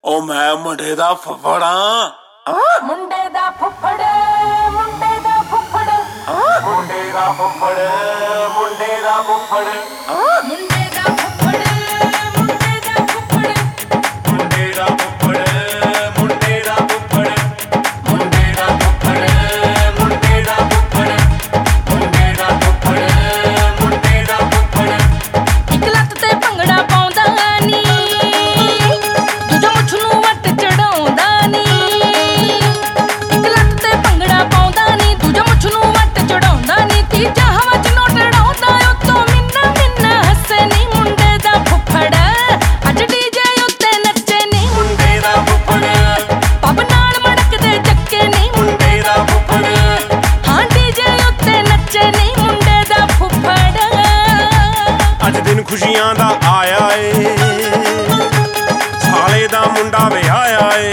ओ मैं मुंडे दा फुफड़ मुंडे दा फुफड़ मुंडे दा फुफड़ मुंडे दा फुफड़ मुंडे दा फुफड़ मुंडे दा फुफड़ मुंडे दा फुफड़ मुंडे दा फुफड़ मुंडे दा फुफड़ मुंडे दा फुफड़ मुंडे दा फुफड़ मुंडे दा फुफड़ मुंडे दा फुफड़ इक लत्त ते भंगड़ा पाउंदा नी दूजा मुੱਛ ਨੂੰ ਵੱਟ ਚੜਾਉਂਦਾ ਨੀ ਇਕ ਲੱਤ ਤੇ ਭੰਗੜਾ ਪਾਉਂਦਾ ਨੀ ਦੂਜਾ ਮੁੱਛ ਨੂੰ ਵੱਟ ਚੜਾਉਂਦਾ ਨੀ ਤੀਜਾ ਹਵਾ 'ਚ ਨੋਟ ਉਡਾਉਂਦਾ ਉੱਤੋਂ ਮਿੰਨਾ ਮਿੰਨਾ ਹੱਸੇ ਨੀ ਮੁੰਡੇ ਦਾ ਫੁੱਫੜ ਅੱਜ ਡੀਜੇ ਉੱਤੇ ਨੱਚੇ ਨੀ मुंडे दा फुफड़ ਪੱਬ ਨਾਲ ਮੜਕਦੇ ਚੱਕੇ ਨੀ मुंडे दा फुफड़ ਹਾਂ ਡੀਜੇ ਉੱਤੇ ਨੱਚੇ ਨੀ ਮੁੰਡੇ ਦਾ ਫੁੱਫੜ ਅੱਜ ਦਿਨ ਖੁਸ਼ੀਆਂ ਦਾ ਆਇਆ ਏ ਸਾਲੇ ਦਾ ਮੁੰਡਾ ਵਿਆਹਿਆ ਏ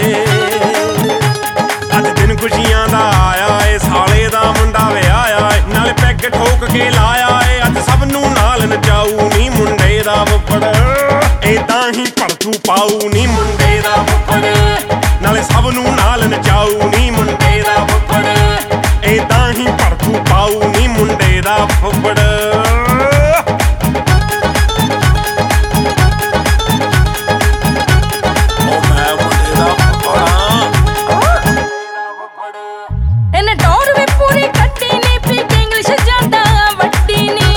ਅੱਜ ਦਿਨ ਖੁਸ਼ੀਆਂ ਦਾ ਆਇਆ ਏ ਸਾਲੇ ਦਾ ਮੁੰਡਾ ਵਿਆਹਿਆ ਏ ਨਾਲੇ ਪੈਗ ਠੋਕ ਕੇ ਲਾਇਆ ਏ ਅੱਜ ਸਭ ਨੂੰ ਨਾਲ ਨਚਾਊ ਨੀ ਮੁੰਡੇ ਦਾ ਫੁੱਫੜ ਏਦਾਂ ਹੀ ਭੜਥੂ ਪਾਊ ਨੀ ਮੁੰਡੇ ਦਾ ਫੁੱਫੜ ਨਾਲੇ ਸਭ ਨੂੰ ਨਾਲ ਨਚਾਊ ਨੀ ਮੁੰਡੇ ਦਾ ਫੁੱਫੜ ਏਦਾਂ ਹੀ ਭੜਥੂ ਪਾਊ ਨੀ ਮੁੰਡੇ ਦਾ ਫੁੱਫੜ ओ मैं मुंडे दा फुफड़ ਇਹਨੇ ਟੌਰ ਵੀ ਪੂਰੀ ਕੱਢੀ ਨੀ ਪੀਕ ਇੰਗਲਿਸ਼ ਜਾਂਦਾ ਵੱਡੀ ਨੀ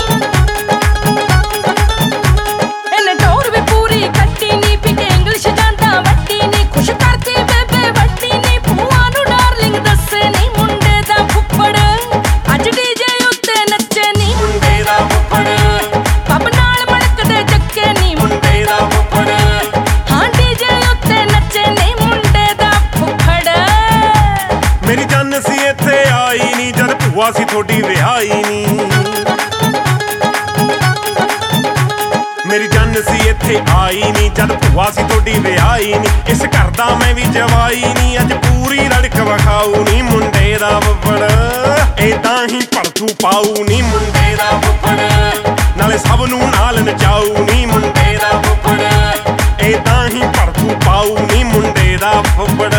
ਇਹਨੇ ਟੌਰ ਵੀ ਪੂਰੀ ਕੱਢੀ ਨੀ ਪੀਕ ਇੰਗਲਿਸ਼ ਜਾਂਦਾ ਵੱਡੀ ਨੀ ਖੁਸ਼ ਕਰਤੀ ਬੇਬੇ ਵੱਡੀ ਨੀ ਭੂਆ ਨੂੰ ਡਾਰਲਿੰਗ ਦੱਸੇ ਨੀ ਮੁੰਡੇ ਦਾ ਫੁੱਫੜ ਅੱਜ ਡੀਜੇ ਉੱਤੇ ਨੱਚੇ ਨੀ मुंडे दा फुफड़ ਪੱਬ ਨਾਲ ਮੜਕਦੇ ਚੱਕੇ ਨੀ मुंडे दा फुफड़ ਹਾਂ ਡੀਜੇ ਉੱਤੇ ਨੱਚੇ ਨੀ ਮੁੰਡੇ ਦਾ ਫੁੱਫੜ ਮੇਰੀ ਜਾਨ ਸੀ ਇੱਥੇ ਆਈ ਨੀ ਜਦ ਭੂਆ ਸੀ ਤੁਹਾਡੀ ਵਿਆਹੀ ਨੀ ਮੇਰੀ ਜਾਨ ਸੀ ਇੱਥੇ ਆਈ ਨੀ ਜਦ ਭੂਆ ਸੀ ਤੁਹਾਡੀ ਵਿਆਹੀ ਨੀ ਇਸ ਘਰ ਦਾ ਮੈਂ ਵੀ ਜਵਾਈ ਨੀ ਅੱਜ ਪੂਰੀ ਰੜਕ ਵਿਖਾਊ ਨੀ ਮੁੰਡੇ ਦਾ ਫੁੱਫੜ ਏਦਾਂ ਹੀ ਭੜਥੂ ਪਾਊ ਨੀ ਮੁੰਡੇ ਦਾ ਫੁੱਫੜ ਨਾਲੇ ਸਭ ਨੂੰ ਨਾਲ ਨਚਾਊ ਨੀ ਮੁੰਡੇ ਦਾ ਫੁੱਫੜ ਏਦਾਂ ਹੀ ਭੜਥੂ ਪਾਊ ਨੀ ਮੁੰਡੇ ਦਾ ਫੁੱਫੜ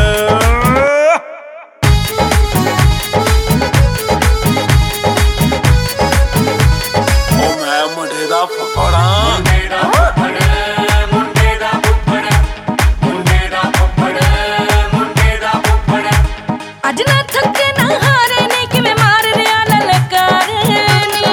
ओ मैं मुंडे दा फुफड़ मुंडे दा फुफड़ मुंडे दा फुफड़ मुंडे दा फुफड़ मुंडे दा फुफड़ ਅੱਜ ਨਾ ਥੱਕੇ ਨਾ ਹਾਰੇ ਨੀ ਕਿਵੇਂ ਮਾਰ ਰਿਆ ਲਲਕਾਰ ਨੀ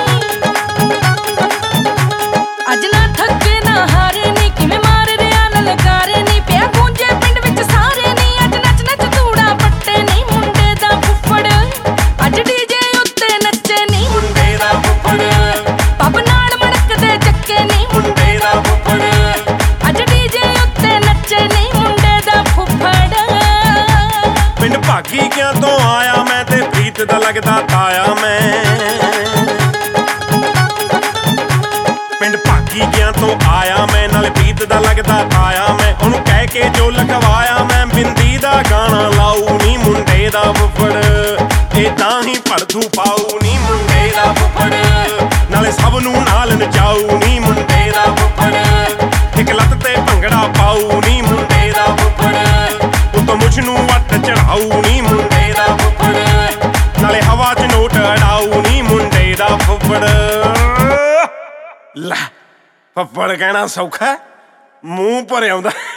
ਅੱਜ ਨਾ ਥੱਕੇ ਨਾ ਹਾਰੇ ਨੀ ਕਿਵੇਂ ਮਾਰ ਰਿਆ ਲਲਕਾਰ ਨੀ ਪਿਆ ਗੂੰਜੇ ਪਿੰਡ ਵਿੱਚ ਸਾਰੇ ਨੀ ਅੱਜ ਨੱਚ ਨੱਚ ਧੂੜਾ ਪੱਟੇ ਨੀ ਮੁੰਡੇ ਦਾ ਫੁੱਫੜ ਅੱਜ ਡੀਜੇ ਉੱਤੇ ਨੱਚੇ ਨੀ मुंडे दा फुफड़ ਪੱਬ ਨਾਲ ਮੜਕਦੇ ਚੱਕੇ ਨੀ मुंडे दा फुफड़ ਅੱਜ ਡੀਜੇ ਉੱਤੇ ਨੱਚੇ ਨੀ ਮੁੰਡੇ ਦਾ ਫੁੱਫੜ ਪਿੰਡ ਭਾਗੀ ਕਿਆਂ ਤੋਂ ਆਇਆ ਮੈਂ ਤੇ ਪ੍ਰੀਤ ਦਾ ਲੱਗਦਾ ਤਾਇਆ ਮੈਂ ਪਿੰਡ ਭਾਗੀ ਕਿਆਂ ਤੋਂ ਆਇਆ ਮੈਂ ਨਾਲੇ ਪ੍ਰੀਤ ਦਾ ਲੱਗਦਾ ਤਾਇਆ ਮੈਂ ਉਹਨੂੰ ਕਹਿ ਕੇ ਜੋ ਲਗਵਾਇਆ ਮੈਂ ਬਿੰਦੀ ਦਾ ਗਾਣਾ ਲਾਊ ਨੀ ਮੁੰਡੇ ਦਾ ਫੁੱਫੜ ਏਦਾਂ ਹੀ ਭੜਥੂ ਪਾਊ ਨੀ ਮੁੰਡੇ ਦਾ ਫੁੱਫੜ ਨਾਲੇ ਸਭ ਨੂੰ ਨਾਲ ਨਚਾਊ ਨੀ ਮੁੰਡੇ ਦਾ ਫੁੱਫੜ ਇੱਕ ਲੱਤ ਤੇ ਭੰਗੜਾ ਪਾਊ ਨੀ ਮੁੰਡੇ ਦਾ ਫੁੱਫੜ ਉੱਤੋਂ ਮੁੱਛ ਨੂੰ ਵੱਟ ਚੜਾਊ ਨੀ ਮੁੰਡੇ ਦਾ ਫੁੱਫੜ ਨਾਲੇ ਹਵਾ 'ਚ ਨੋਟ ਉਡਾਊ ਨੀ ਮੁੰਡੇ ਦਾ ਫੁੱਫੜ ਲੈ ਫੁੱਫੜ ਕਹਿਣਾ ਸੌਖਾ ਮੂੰਹ ਭਰ ਆਉਂਦਾ